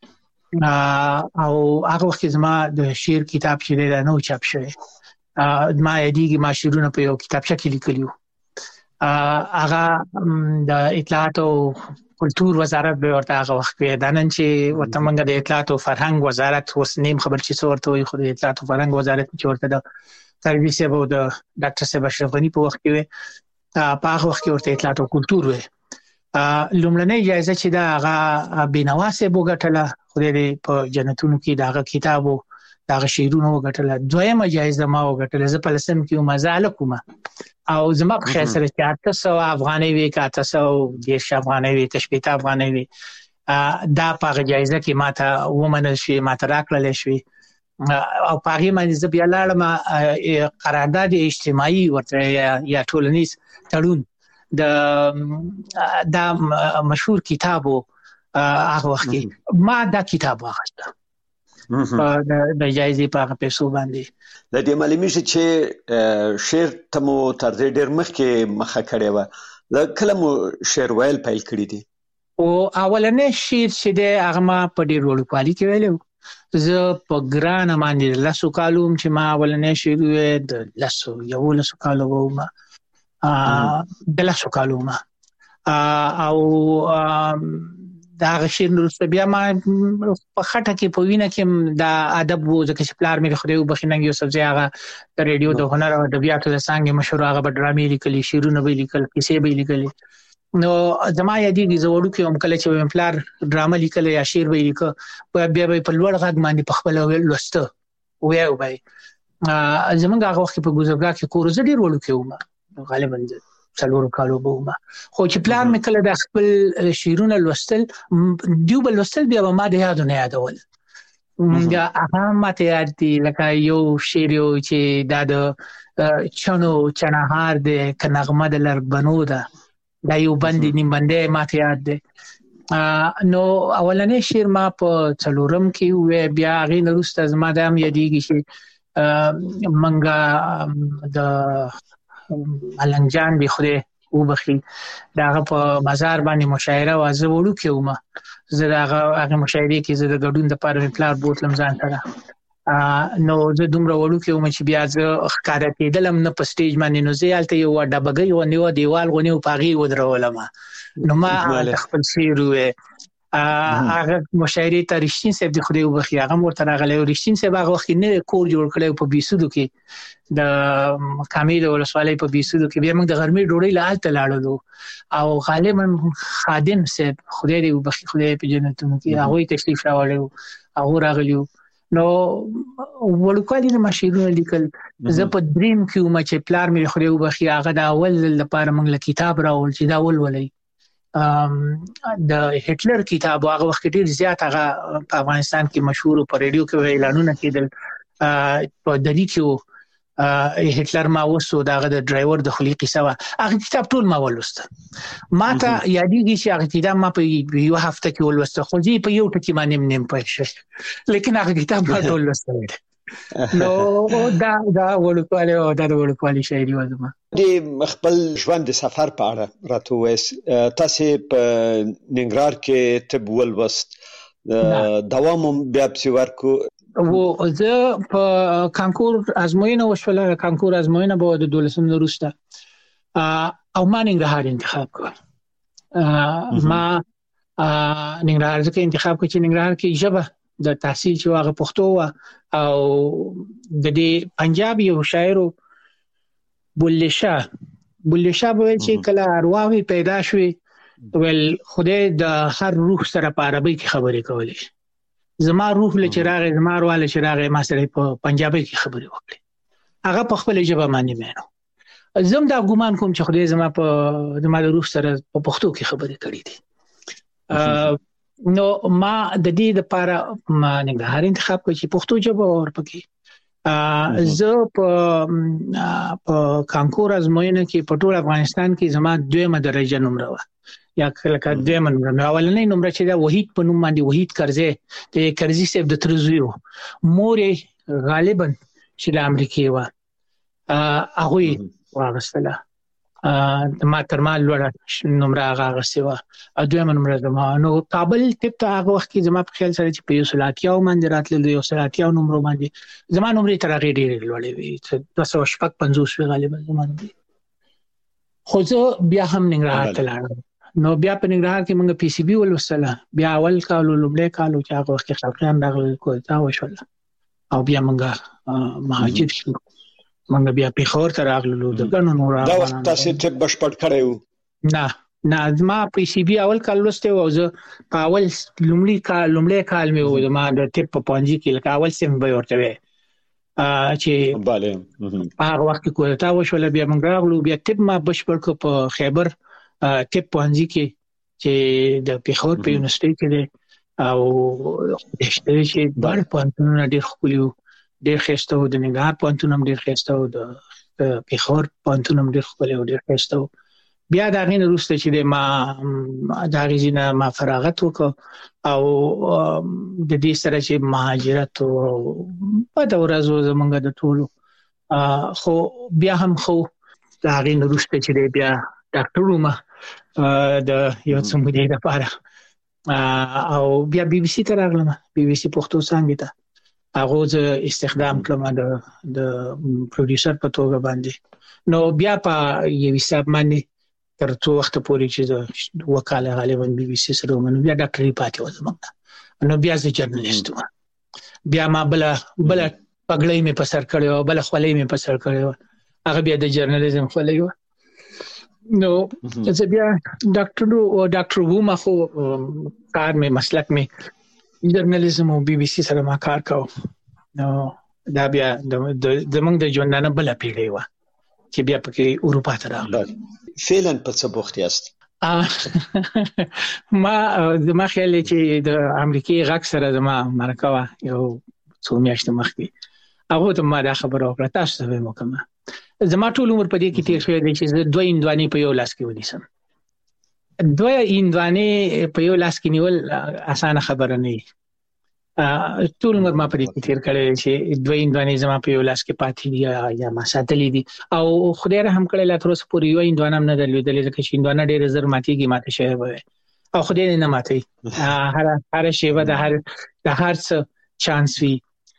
G: او هغه وخت زما د شعر کتاب چې دا نو چاپ شوی ما یادېږي ما شعرونه په یو کتابچه کې لیکلیو هغه د اطلاعات او کلتور وزارت به ورته هغه وخت کې د نن چې ورته موږ د اطلاعات او فرهنګ وزارت اوس نیم خبر چې څو ورته وي خو د اطلاعات او فرهنګ وزارت چې ورته د تربیه سیب او د ډاکټر صاحب اشرف غنی په وخت کې په هغه وخت کې ورته اطلاعات او کلتور وي لومړنۍ جایزه چې دا هغه بینوا صاحب وګټله خدای دې په جنتونو کې دا هغه کتابو دا هغه شعرونه وګټله دویمه جایزه ما وګټله زه په لسم کې مزاله کوم او زما په خیال سره 800 افغانۍ وی 810 افغانۍ وی 800 افغانۍ وی دا په جایزه کې ماته ومنل شي ماته راکړل شي او پاغي باندې زه بیا لاړم قرارداد اجتماعي ورته یا ټولنیز تړون دا مشهور کتابو هغه وخت ما دا کتاب واخیسته د جایزې په هغه پیسو باندې
F: د دې معلومي چې شعر تمو تر دې ډېر مخکې مخه کړې و د کلمو شعر ویل پیل کړی دي
G: او اولنې شعر چې د هغه ما په ډېر وړوکوالي کې ویلو زه په ګرانه باندې لاسو کالوم چې ما اولنې شعر د لاسو یو لاسو کالو وم د لاسو کالوم او دا شعر نورسته بیا ما په خټه کې په وینه کې دا ادب وو ځکه چې پلار مې خو بخیننګ یو سبزی هغه د ریډیو د هنر او ادبیاتو د څنګه مشهور هغه ډرامې لیکلي شعرونه به لیکل کیسې به لیکلي نو زما یادېږي زه وړو کې هم کله چې پلار ډرامه لیکل یا شعر به لیکه بیا به په لوړ غږ باندې په خپل لوسته وایو به زمونږ هغه وخت په ګوزرګا کې کور زه ډېر وړو کې وم غالبا څلور کالو به خو چې پلان مې کله د خپل شعرونه لوستل دیو بل لوستل بیا ما د یادو نه یادول یا هغه ماته یاد دي لکه یو شعر چې دا د چنو چنهار د کنغمه د لربنو ده دا یو باندې نیم باندې ماته یاد دي نو اولنې شعر ما په څلورم کې و بیا غي نورسته زما د هم یادېږي چې منګه د ملنګ جان به خوده وبخي داغه په مزار باندې مشاعره وازه وړو کې ومه زه هغه مشاعره کې زه د ګډون د پاره پلار بوتلم ځان سره نو زه دومره وړو کې ومه چې بیا زه ښکارا کېدلم نه په سټیج باندې نو زه یالته یو ډبګي و نیو دیوال غونی او پاغي ودرولم نو ما خپل شعر هغه مشاعره ته رښتین صاحب د خدای وبخي هغه ورته راغلی رښتین صاحب هغه وخت نه کور جوړ کړی په بیسودو کې د کامیل ولسوالۍ په بیسودو کې بیا موږ د غرمې ډوډۍ لاله لاړو او غالبا خادم صاحب خدای دې وبخي خدای په جنتونو کې هغه تشریف راوړو هغه راغلیو نو ولکالي نه مشهور لیکل زه په دریم کې وم چې پلار مې خدای وبخي هغه د اول لپاره موږ له کتاب راول چې دا ولولای د هټلر کتاب هغه وخت ډیر زیات هغه په افغانستان کې مشهور په ریډیو کې اعلانونه کېدل په دلی کې هټلر ما وسو داغه د ډرایور د خلی قصه هغه کتاب ټول ما ولوست ما ته یادېږي چې هغه کتاب ما په یو هفته کې ولوست خو دې په یو ټکی باندې نیم پېښ لیکن هغه کتاب ما ټول ولوست نو دا ولکواله او دا ولکواله شاعري وزما
F: د خپل ژوند د سفر په اړه راته وایي تاسو په ننګرهار کې طب ولوست دوام بیا په ورکو
G: و زه په کانکور ازموینه وشوله کانکور ازموینه به د 12 وروسته او ما ننګرهار انتخاب کړ ما ننګرهار ځکه انتخاب کړ چې ننګرهار کې ژبه د تحصیل چې هغه پښتو او د دې پنجاب یو شاعر بلې شاه به چې کله ارواحي پیدا شوي ول خدای د هر روح سره په عربي کې خبرې کولې زما روح له چراغ زما ارواله چراغ ما سره په پنجابي کې خبرې وکړي هغه په خپل ژبه باندې مینو زم دا ګومان کوم چې خدای زما د روح سره په پښتو کې خبرې کړې دي نو ما د دې لپاره ما ننګرهار انتخاب کړ چې پښتو ژبه ورپکې زه په کانکور ازموینه کې په ټول افغانستان کې زما 2مه درجه نمره و یا کله 2مه نمره اولنې نمره چې دا وحید په نوم باندې وحید کرزي د کرزي صاحب د ترزویو مورې غالبا چې د امریکای و هغه واغستله ما تر ما لوړه نمره هغه غسیوه 2مه نمره زما نو کابل ټیپ ته هغه وخت کې زما په خیال سره چې په یو سلاتیاو باندې راتلل یو سلاتیاو نمره باندې زما نمره تر هغه ډېرې لوړې وي 250 غالبا زما نمره خو زه بیا هم ننګرهار ته لاړم نو بیا په ننګرهار کې موږ پی سی بي ولوستله بیا اول کال لومړی کال چې هغه وخت کې خلقیان راغلل کوټه وشول او بیا موږ مهاجر شو موږ بیا پیښور ته راغلو د غنو نور
F: دا وخت تاسو ته بشپړ کړو
G: نه ما پی سی بي اول کال لوسته و زه په اول لومړی کال مې و ما د ټیپ په پونجي کې لکه اول سیم به ورته چې
F: bale
G: هغه وخت کې کوټه وشول بیا موږ راغلو بیا ټیپ ما بشپړ کو په خیبر ټیپ پونجي کې چې د پیښور په یونیورسيټي کې او چې بار پونتونه ډېر خولي ډېر خسته و د ننګرهار پونتونه ډېر خسته و د پیښور پونتونه ډېر خولي او ډېر خسته و بیا دا غین روسته چې ما دا غزینه ما فراغت وکړ او د دې سره چې مهاجرت او په دا ورځو زمونږ د ټولو خو بیا هم خو دا غین روسته چې بیا ډاکټر روما د یو څه مودې لپاره او بیا بي بي سي ته راغلم بي بي سي پښتو څنګه ته هغه ز استخدام کړم د پروډوسر په توګه باندې نو بیا په یو حساب باندې تر څو وخت پورې چې وکاله غالبا بي بي سي سره ومنو بیا ډاکټري پاتې وځم نو بیا زه جرنالست وم بیا ما بل پګړې مې په سر کړو بل خولې مې په سر کړو هغه بیا د جرنالیزم خولې و نو چې بیا ډاکټر ووم خو کار مې مسلک مې جرنالیزم او بي بي سي سره ما کار کاوه نو دا بیا زمونږ د ژوندانه بل پیړۍ و چې بیا پکې اروپا ته راغلم
F: فعلا په څه بوخت یاست
G: ما زما خیال چې د امریکای غږ سره زما مرکه یو څو میاشتې مخکې هغه ته ما دا خبره وکړه تاسو ته وکړم زما ټول عمر په دې کې تیر شوی دی چې دوه اندوانې په یو لاس کې ونیسم دوه اندوانې په یو لاس کې نیول اسانه خبره نه دی ټول عمر ما په دې کې تیر کړی چې دوه اندوانې زما په یو لاس کې پاتې دي یا ما ساتلې دي او خدای رحم کړی لا تر اوسه پورې یو اندوانه هم نه درلودلې ځکه چې اندوانه ډېر زر ماتېږي ماته شوی وي او خدای نه ماتي هر شی به د هر څه چانس وي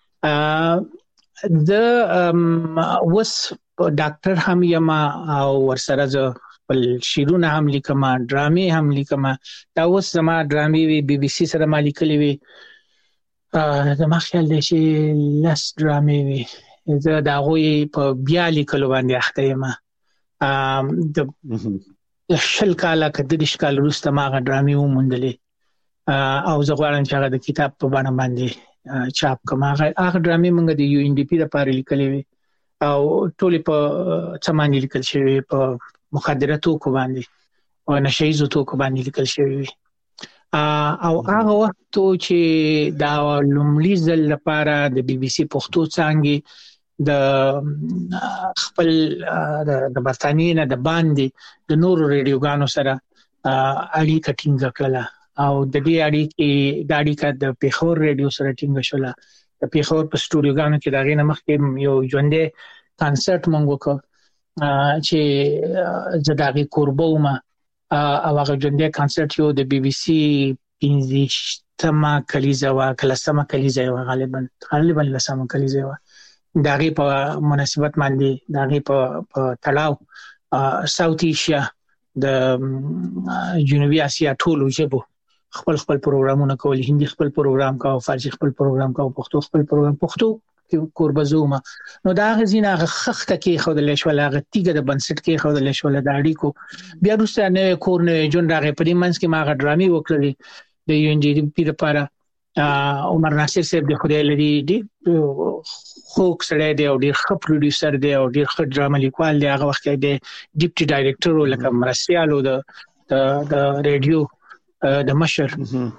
G: د وس ډاکټر هم یم او ورسره ز بل شیرونه هم لیکم ډرامې هم لیکم دا اوس زما ډرامې وی بي بي سي سره ما لیکلې وی زما خیال دی چې لاس ډرامې وی زه دا غوي په بیا لیکلو باندې اخته یم د شل کاله کده د شکل وروسته ما غ ډرامې وموندلې او زه غواړم چې هغه د کتاب په باندې چاپ کوم هغه ډرامې موږ د یو ان ډي پی لپاره لیکلې وی او ټول په څمانې لیکل شوی په مخدره توکو باندې او نشهیز توکو باندې لیکل شوی او هغه وخت چې دا لومړي ځل لپاره د بي بي سي پښتو څنګه د خپل د برتانیې نه د باندې د نورو ریډیوګانو سره اړیکه ټینګه کړله او د دې اړیکه د پیښور ریډیو سره ټینګه شوله د پیښور په سټوډیوګانو کې دا غینه مخکې یو ژوندې کانسرت مونږ وکړ چې زداغي قربوم او هغه ژوندې کانسرت یو د بي بي سي 15مه کلیزه وا کلسمه کلیزه وا غالبا لسمه کلیزه وا داغي په مناسبت باندې داغي په تړاو ساوث ایشیا د جنوبي اسیا ټولو ژبو خپل پروګرامونه کول، هندي خپل پروګرام کا او فارسی خپل پروګرام کا او پښتو خپل پروګرام پښتو کې کوربزومه. نو دا غزینه خخته کې خودل شو لاغه تیګه د بنسټ کې خودل شو د اړیکو بیا وروسته نه کور نه جون راغې په دې منځ کې ما غډرامي وکړلې د یو ان جی پی لپاره. عمر ناصر صاحب د خدای لري دی خوک سره دی او ډیر ښه پروډوسر دی او ډیر ښه ډرامه لیکوال دی. هغه وخت کې د ډیپټي ډایریکټر لکه مرسیالو د ریډیو د مشر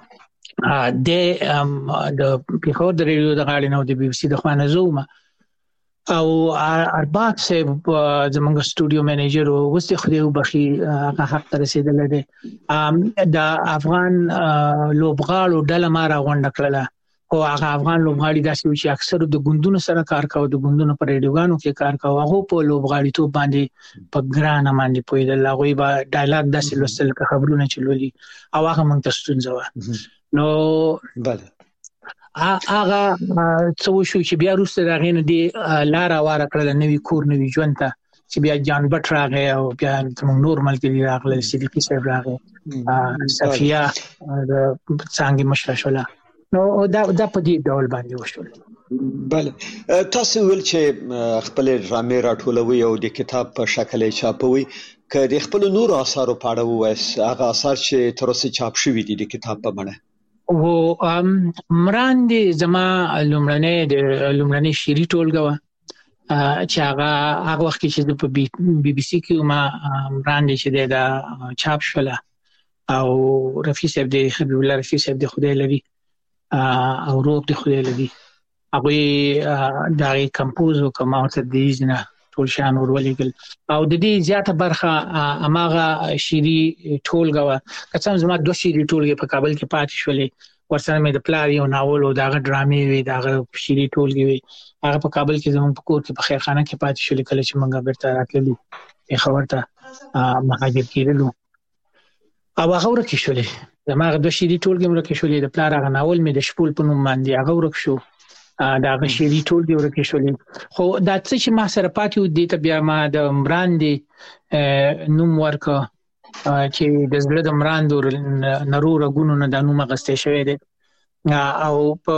G: د پیښور د ریډیو د غاړې نو د بي بي سي د خوانه زومه او ارباب صاحب زمونږ سټوډیو منیجر او وسته خدای وبخي هغه حق ته رسیدل دي. د افغان لوبغاړو ډله ما راغونډ کړله او هغه افغان لوبغاړي داسې چې اکثر د ګوندونو سره کار کاوه، د ګوندونو پر ریډیوګانو کې کار کاوه، هغه په لوبغاړي ته باندې په ګرانه باندې پویدل. هغه به ډایلاګ داسې لوستل که خبرونه چلولي او هغه مونږ ته ستونزه و. نو
F: بله
G: هغه څو شو چې بیا وروسته دا غینه دی لار واره کړل نوې کور نوې ژوند ته چې بیا جان بټ راغی او بیا نور ملګری راغله، صدیقي صاحب راغی، صفیه د څنګه مشره شوله. نو دا په دې ډول باندې وشول.
F: بله تاسو ول چې خپل ډرامې راټولوي او د کتاب په شکل چاپوي، که د خپل نور آثارو په اړه وایس هغه آثار چې تر اوسه چاپ شوي دي د کتاب په بڼه؟
G: و مراندې زما لومړنۍ شعري ټولګه وه چې هغه وخت کې چې په بي بي سي کې ما مراندې چې دی دا چاپ شوله او رفیع صاحب دی، حبیب الله رفیع صاحب دی خدای لري او روغ دی خدای لري، هغوی دا کمپوز وکړه ما ورته د ایزنه ټول شان ورولېږل او د دې زیاته برخه هماغه شعري ټولګه وه. که څه هم زما 2 شعري ټولګې په کابل کې پاتې شولې، ورسره مې د پلار یو ناول او د هغه ډرامې وې، د هغه شعري ټولګې وې، هغه په کابل کې زموږ په کور کې په خیرخانه کې پاتې شولې کله چې موږ بیرته راتللو پېښور ته مهاجر کېدلو او هغه ورکې شولې. زما هغه 2 شعري ټولګې مې ورکې شولې، د پلار هغه ناول مې د شپول په نوم باندې هغه ورک شو، دا هغه شعري ټولګې ورکې شولې. خو دا څه چې ما سره پاتې و دې ته بیا ما د مراندې نوم ورکړه چې د زړه د مراندو نرو رګونو نه دا نوم اخیستی شوی دی او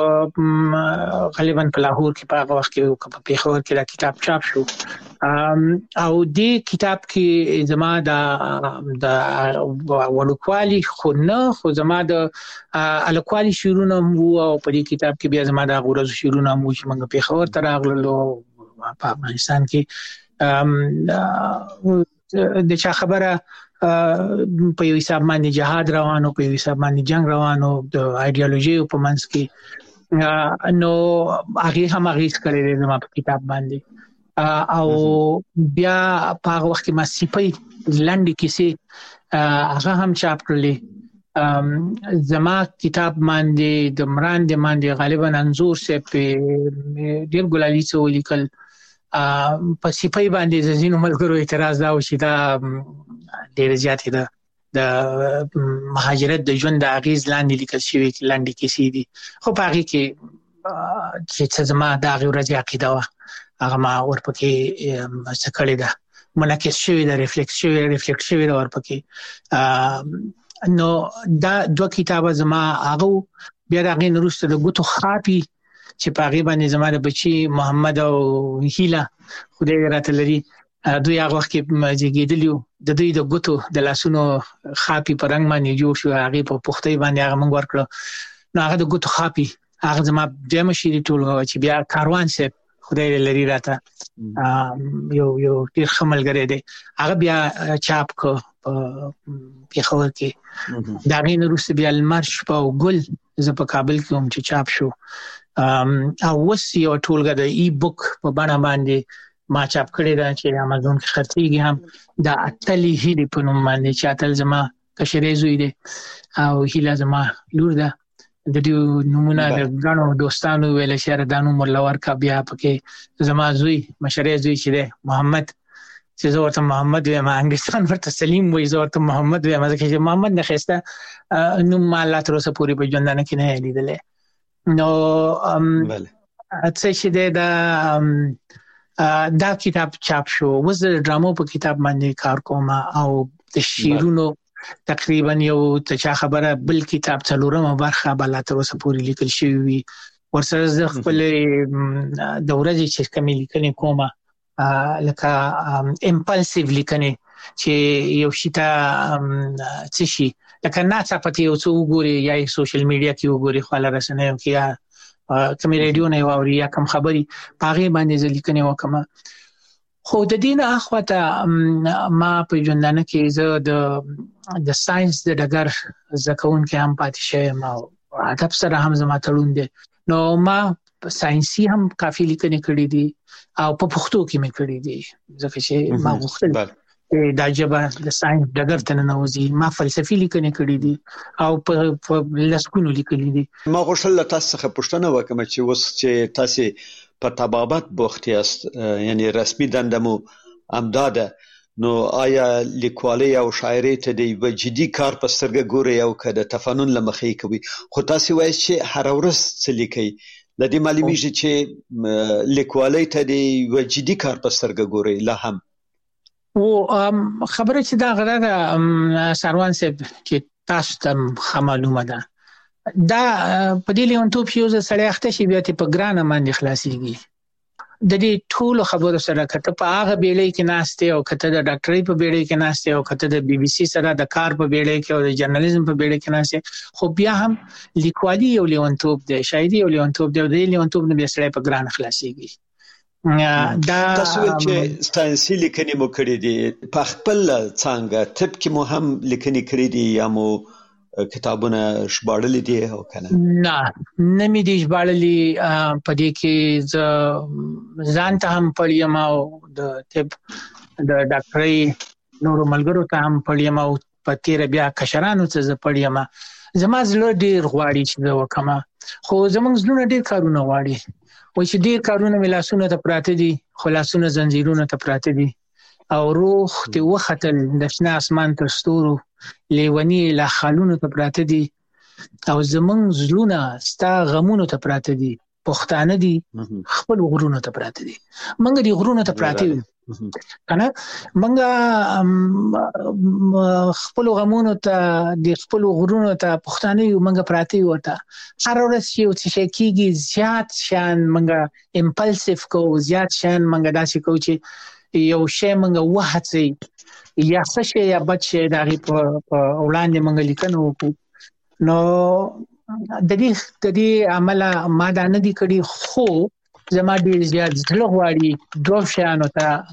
G: په غالبا په لاهور کې په هغه وخت کې په پېښور کې دا کتاب چاپ شو او دې کتاب کې زما د ولکوالي خو نه خو زما د الکوالي شعرونه وو او په دې کتاب کې بیا زما د غورز شعرونه وو چې موږ پېښور ته راغلو په افغانستان کې د چا خبره په یو حساب باندې جهاد روانو، په یو حساب باندې جنگ روانو د ایډیالوژي په منځ کې، نو هغه هم هغه کړی زما په کتاب باندې او بیا په هغه وخت کې ما سیپي لنډي کیسې هغه هم چاپ کړلې. زما کتاب باندې د مراندې باندې غالبا انزور سه په ډیر ګلالي څو لیکل، په سیپي باندې زینو ملګرو اعتراض دا و چې دا ډیر زیات ده د مهاجرت د ژوند د اغیز لاندې لیکل شوی لاندې کیسې دي. خو په هغه کې چې زما د هغه ورځې عقیده وه هغه ما ورپکې څه کړې ده، منعکس شوی ده، ریفلیکټ شوی ده ورپکې. نو دا 2 کتابه زما هغه بیا د هغې نه وروسته د ګوتو خاپي چې په هغې باندې زما د بچي محمد او هیله خدای راته لري دوی هغه وخت کې زیږېدلي وو، د دوی د ګوتو د لاسونو خاپي په رنګ باندې جوړ شو، هغې په پختۍ باندې هغه موږ ورکړه. نو هغه د ګوتو خاپي هغه زما دویمه شعري ټولګه وه چې بیا کاروان صاحب خدای لري راته یو ډېر ښه ملګری دی، هغه بیا چاپ کړه په پېښور کې. د هغې نه وروسته بیا لمر شپه او ګل زه په کابل کې وم چې چاپ شو او اوس یو ټولګه د ای بک په بڼه باندې ما چاپ کړی ده چې امازون کې خرڅېږي هم، د اتلې هیلې په نوم باندې چې اتل زما کشرې زوی دی او هیله زما لور ده. د دې نومونه د ګڼو دوستانو ویل چې دا نوم ورله ورکړه، بیا پکې زما زوی مشرې زوی چې دی محمد چې زه ورته محمد وایم، انګلیسان ورته سلیم وایي، زه ورته محمد وایم ځکه چې محمد نه ښایسته نوم ما الله تر اوسه پورې په ژوندانه کې نه لیدلی. نو څه چې دی دا کتاب چاپ شو. اوس د ډرامو په کتاب باندې کار کوم او د شعرونو تقریبا یو ته خبره بل کتاب څلورمه برخه بل تر اوسه پورې لیکل شوی وي ورسره د خپل د ورځې چې کومې لیکنې کومه لکه امپلسیو لیکنې چې یو شي ته څه شي لکه ناڅاپه یو څه وګوري یا سوشل میډیا کې وګوري خو له رسنیو کې یا کوم ریډیو نه واوري یا کوم خبري پاغه باندې ځلیکنه وکم خو د دین اخوته ما په ژوندانه کې زه د ساينس د ډګر زکون کې هم پاتې شوم او ادب سره هم زما تړون دي نو ما ساينسي هم کافي لیکنې کړې دي او په پښتو کې مې کړې دي ځکه چې ما غوښتل دا جبه د ساينس ډګر ته ننوځي ما فلسفي لیکنې کړې دي او په لسکونو لیکلې دي
F: ما غوښتل تاسو څخه پوښتنه وکم چې اوس چې تاسو په طبابت بوخت یاست یعنی رسمي دندمو امداده نو آیا لیکوالي او شاعري ته دی وجدي کار په سترګه ګوري او کده تفنن لمخې کوي خو تاسو وایي چې هر ورځ څه لیکي لدې معلومیږي چې لیکوالي ته دی وجدي کار په سترګه ګوري لا هم
G: او خبره چې دا غره سروان صاحب چې تاسو ته معلومه ده دا په دې لیونتوب یو سړی اخته شي بیا ته په ګرانه باندې خلاصيږي د دې ټول خبرو سره کته په هغه بیړۍ کې ناشته او کته د ډاکټرۍ په بیړۍ کې ناشته او کته د بي بي سي سره د کار په بیړۍ کې او د جرنالیزم په بیړۍ کې ناشته خو بیا هم لیکوالي یو لیونتوب دی شاعري یو لیونتوب دی د لیونتوب نه بیا سړی په ګرانه خلاصيږي دا
F: تاسو چې ساينسي لیکنې مو کړې دي په خپل څنګه طب کې مو هم لیکنې کړې دي یا مو کتابونه شباړلې دي او کنه
G: نه مې دي شباړلې په دې کې ځان ته هم پړیم او د طب د ډاکټرۍ نور ملګرو ته هم پړیم او په تیر بیا کشرانو ته پړیم زما زړه ډیر غواړي چې دا وکما خو زمونږ زړه ډیر کارونه غواړي و چې ډیر کارونه ملاسونه ته پراته دي خلاصونه زنجیرونه ته پراته دي او روح ته وختل د شنه اسمان تر ستورو لیونی لا خالونو ته پراته دي او زمونږ زلونه ستا غمونو ته پراته دي پښتانه دي خپل غرونو ته پراته دي منګ دي غرونو ته پراته دي کنه منګ خپل غمونو ته د خپل غرونو ته پښتانه یو منګ پراته یو ته هر ورځ یو څه کیږي زیات شان منګ امپلسیو کو زیات شان منګ داسې کو چې یو شی منګ وهڅي یا څه شی یا بچ دغه په وړاندې منګ لیکنه وکړو نو د دې عمل ما دا نه دی کړی خو زما ډیر زیات ځله غواړي دوه شانو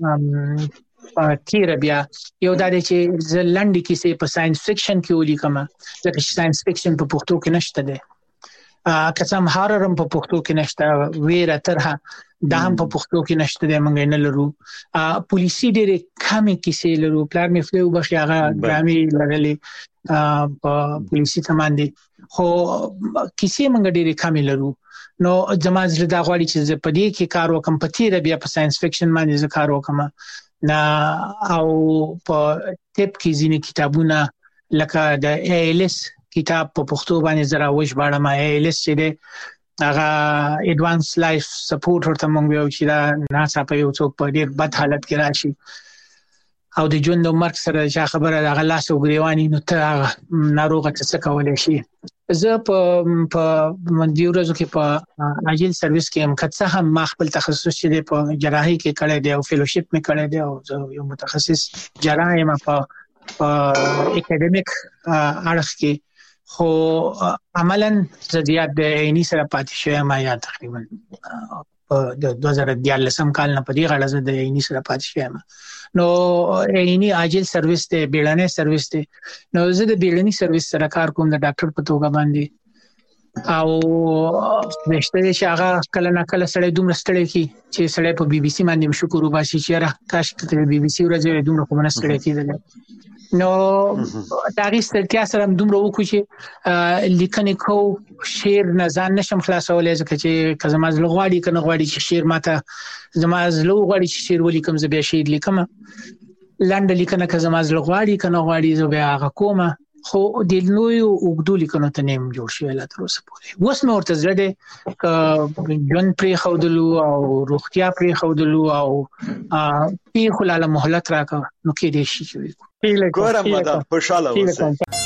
G: ته تیر بیا یو دا چې زلندې کیسې په ساينس فکشن کې ولیکم ځکه چې ساينس فکشن په پښتو کې نشته ده قسم هاررم په پښتو کې نشته ویره ترها دا هم په پښتو کې نشته د منګ نه لرو پولیسي ډېر کمې کیسې لرو پلان مې فلو بخي هغه ډرامې لرلې په پولیسي تماندې خو کیسې منګ ډېر کمې لرو نو زما زړه دا غواړي چې په دې کې کار وکم په تیر بیا په ساينس فکشن باندې ز کار وکم نه او په ټپ کې ځینې کتابونه لکه د ALS کتاب په پښتو باندې زرا وښ باندې ما ALS چې ده هغه ایڈوانس لایف سپورټ ورته مونږ یو چې دا ناسا په یو څوک په ډیر بد حالت کې راشي او د ژوند او مرګ سره چې خبره د غلاس او غریوانی نو ته ناروغه څه کولای شي زه په مندیو ورځو کې په اجل سرویس کې هم کڅه هم ما خپل تخصص چې په جراحي کې کړی دی او فیلوشپ مې کړی دی او یو متخصص جراح یم په اکیډمیک اړخ کې خو عملاً زیات د عیني سره پاتې شوی ما یا تقریبا د 2014 کال نه په دې غاړه د عیني سره پاتې شوی نو عیني اجل سرویس ته بیړنۍ سرویس ته نو زه د بیړنۍ سرویس سره کار کوم د ډاکټر په توګه باندې او نشته چې هغه کله نه کله سړی دومره ستړی کی چې سړی په بي بي سي باندې شکر وباسي چې را کاش ته بي بي سي ورځې دومره کومه ستړی کیدل نو دغه ستړیا سره دومره وکړو چې لیکنې کو شعر نه ځان نشم خلاصولای ځکه چې کزما زلو غواړي کنه غواړي چې شعر ماته زما زلو غواړي چې شعر ولیکم زه به شعر لیکم لاندې لیکنه کزما زلو غواړي کنه غواړي زه به هغه کومه خو د نوې وګدو لیکنو ته نیم جوړ شوی لا تر اوسه پورې اوس نو ورته زړه دې ژوند پرې خودلو او روغتیا پرې خودلو او په خلاله مهلت راکړه نو کې دې شي
F: ګورم مدام خوشاله اوسئ.